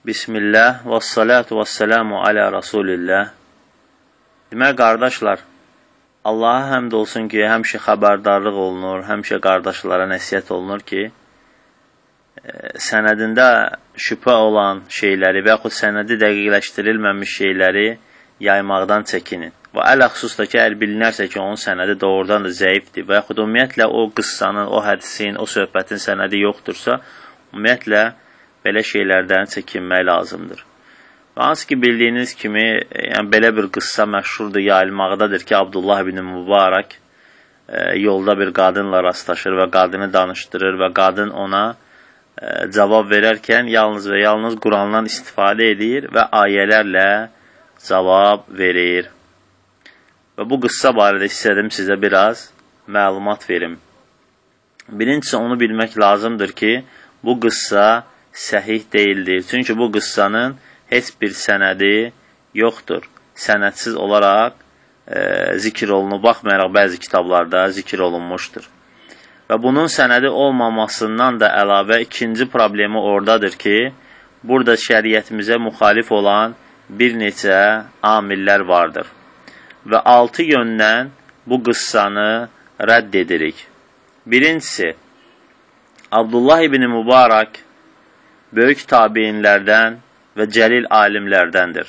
Bismillah və salatu və selamu alə Rasulillah. Demək, qardaşlar, Allaha həmd olsun ki, həmişə xəbərdarlıq olunur, həmişə qardaşlara nəsiyyət olunur ki, sənədində şübhə olan şeyləri və yaxud sənədi dəqiqləşdirilməmiş şeyləri yaymaqdan çəkinin. Və ələxsusda ki, əgər bilinərsə ki, onun sənədi doğrudan da zəifdir və yaxud ümumiyyətlə o qıssanın, o hədisin, o söhbətin sənədi yoxdursa, ümumiyyətlə belə şeylərdən çəkinmək lazımdır. Və hansı ki, bildiyiniz kimi, belə bir qıssa məşhurdur, yayılmaqdadır ki, Abdullah ibn Mübarək yolda bir qadınla rastlaşır və qadını danışdırır və qadın ona cavab verərkən yalnız və yalnız Qurandan istifadə edir və ayələrlə cavab verir. Və bu qıssa barədə istədim sizə biraz məlumat verim. Birincisi, onu bilmək lazımdır ki, bu qıssa səhih deyildir. Çünki bu qıssanın heç bir sənədi yoxdur. Sənədsiz olaraq zikr olunub, baxmayaraq bəzi kitablarda zikr olunmuşdur. Və bunun sənədi olmamasından da əlavə ikinci problemi oradadır ki, burada şəriətimizə müxalif olan bir neçə amillər vardır. Və 6 yöndən bu qıssanı rədd edirik. Birincisi, Abdullah ibn Mübarək böyük tabiinlərdən və cəlil alimlərdəndir.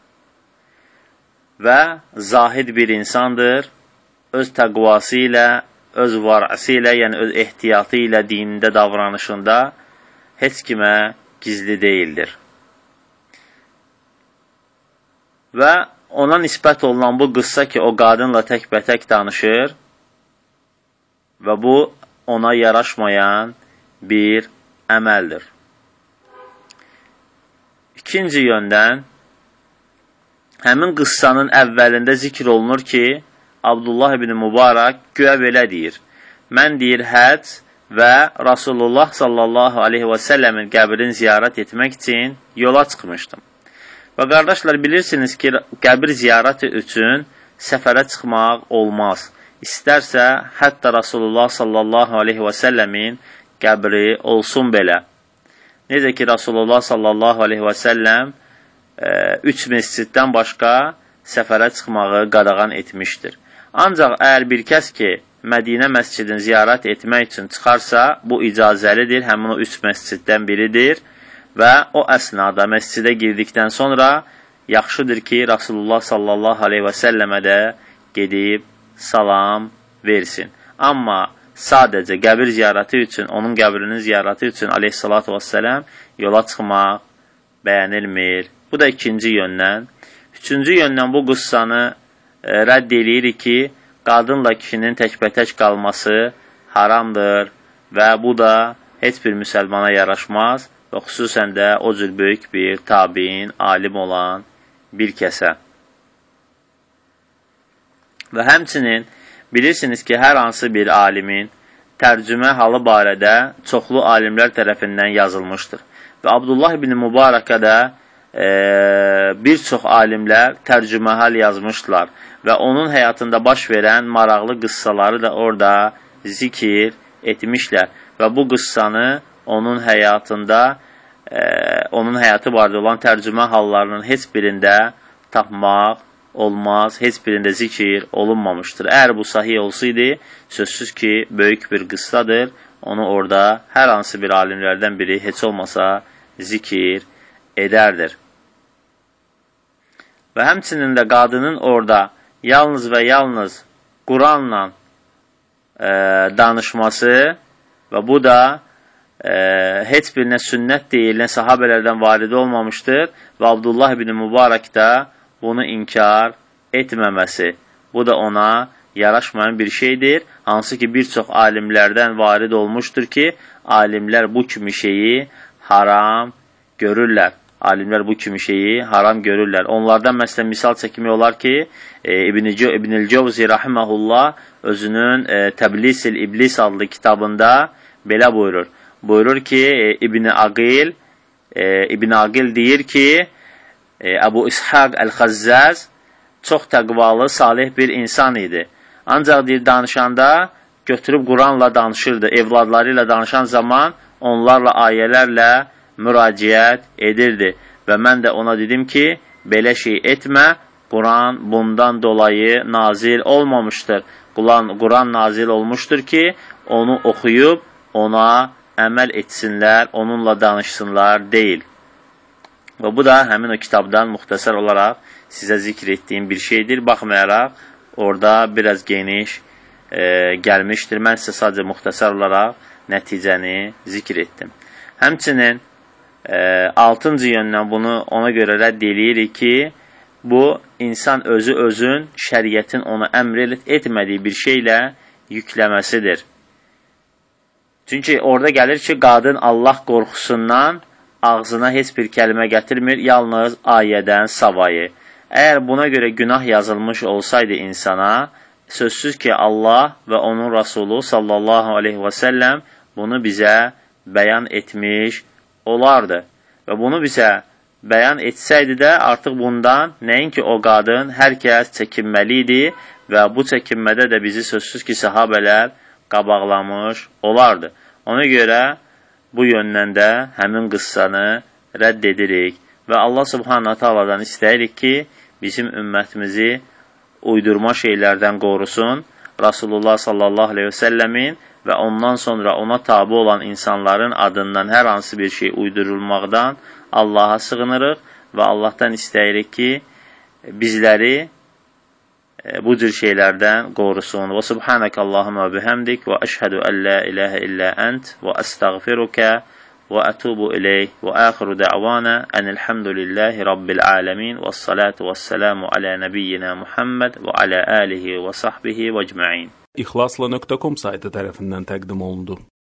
Və zahid bir insandır, öz təqvası ilə, öz varası ilə, yəni öz ehtiyatı ilə dinində, davranışında heç kimə gizli deyildir. Və ona nisbət olunan bu qıssa ki, o qadınla təkbətək danışır və bu ona yaraşmayan bir əməldir. İkinci yöndən, həmin qıssanın əvvəlində zikr olunur ki, Abdullah ibn Mübarək güya belə deyir. Mən deyir, həcc və Rasulullah sallallahu aleyhi və səlləmin qəbrini ziyarət etmək üçün yola çıxmışdım. Və qardaşlar, bilirsiniz ki, qəbir ziyarəti üçün səfərə çıxmaq olmaz. İstərsə, hətta Rasulullah sallallahu aleyhi və səlləmin qəbri olsun belə. Necə ki, Rasulullah sallallahu aleyhi və səlləm 3 məsciddən başqa səfərə çıxmağı qadağan etmişdir. Ancaq əgər bir kəs ki, Mədinə məscidini ziyarət etmək üçün çıxarsa, bu icazəlidir, həmin o 3 məsciddən biridir və o əsnada məscidə girdikdən sonra yaxşıdır ki, Rasulullah sallallahu aleyhi və səlləmə də gedib salam versin. Amma sadəcə qəbir ziyarəti üçün, onun qəbrinin ziyarəti üçün aleyhissalatu vesselam yola çıxmaq bəyənilmir. Bu da ikinci yöndən. Üçüncü yöndən bu qıssanı rədd eləyirik ki, qadınla kişinin təkbətək qalması haramdır və bu da heç bir müsəlmana yaraşmaz və xüsusən də o cür böyük bir tabiin, alim olan bir kəsə. Və həmçinin bilirsiniz ki, hər hansı bir alimin tərcümə halı barədə çoxlu alimlər tərəfindən yazılmışdır. Və Abdullah ibn Mübarəkə də bir çox alimlər tərcümə hal yazmışdılar və onun həyatında baş verən maraqlı qıssaları da orada zikir etmişlər. Və bu qıssanı onun həyatında, onun həyatı barədə olan tərcümə hallarının heç birində tapmaq olmaz, heç birində zikir olunmamışdır. Əgər bu sahih olsaydı, sözsüz ki, böyük bir qıssadır. Onu orada hər hansı bir alimlərdən biri heç olmasa zikir edərdir. Və həmçinin də qadının orada yalnız və yalnız Quranla danışması və bu da heç bir nə sünnət deyil, nə sahabələrdən varid olmamışdır və Abdullah ibn Mübarək də bunu inkar etməməsi. Bu da ona yaraşmayan bir şeydir. Hansı ki, bir çox alimlərdən varid olmuşdur ki, alimlər bu kimi şeyi haram görürlər. Alimlər bu kimi şeyi haram görürlər. Onlardan məsələn misal çəkimi olar ki, İbn-i Cevzi rahiməhullah özünün Təblisil İblis adlı kitabında belə buyurur. Buyurur ki, İbn Aqil deyir ki, Əbu İshaq Əl-Xəzzəz çox təqvalı, salih bir insan idi. Ancaq deyir, danışanda götürüb Quranla danışırdı. Evladları ilə danışan zaman onlarla, ayələrlə müraciət edirdi. Və mən də ona dedim ki, belə şey etmə, Quran bundan dolayı nazil olmamışdır. Quran nazil olmuşdur ki, onu oxuyub, ona əməl etsinlər, onunla danışsınlar deyil. Və bu da həmin o kitabdan müxtəsər olaraq sizə zikr etdiyim bir şeydir. Baxmayaraq, orada biraz geniş gəlmişdir. Mən sizə sadəcə müxtəsər olaraq nəticəni zikr etdim. Həmçinin 6-cı yöndən bunu ona görə rədd eləyirik ki, bu, insan özün şəriətin ona əmr etmədiyi bir şeylə yükləməsidir. Çünki orada gəlir ki, qadın Allah qorxusundan ağzına heç bir kəlmə gətirmir, yalnız ayədən savayı. Əgər buna görə günah yazılmış olsaydı insana, sözsüz ki, Allah və onun Rasulü sallallahu aleyhi və səlləm bunu bizə bəyan etmiş olardı. Və bunu bizə bəyan etsəydi də artıq bundan nəinki o qadın, hər kəs çəkinməli idi və bu çəkinmədə də bizi sözsüz ki, sahabələr qabaqlamış olardı. Ona görə bu yöndən də həmin qıssanı rədd edirik və Allah subhanahu ta'aladan istəyirik ki, bizim ümmətimizi uydurma şeylərdən qorusun, Rasulullah sallallahu aleyhi və səlləmin və ondan sonra ona tabi olan insanların adından hər hansı bir şey uydurulmaqdan Allaha sığınırıq və Allahdan istəyirik ki, bizləri bu cür şeylərdən qorusun. Və subhanəkə Allahümə bihamdik və əşhədu ən la ilahə illə ənt və əstəğfirukə və ətubu ileyh və əxiru də'vana ənilhamdülillahi rabbil aləmin və s-salatu və s-salamu alə nəbiyyina Muhammed və alə alihi və sahbihi və ecma'in. İxlasla.com saytı tərəfindən təqdim olundu.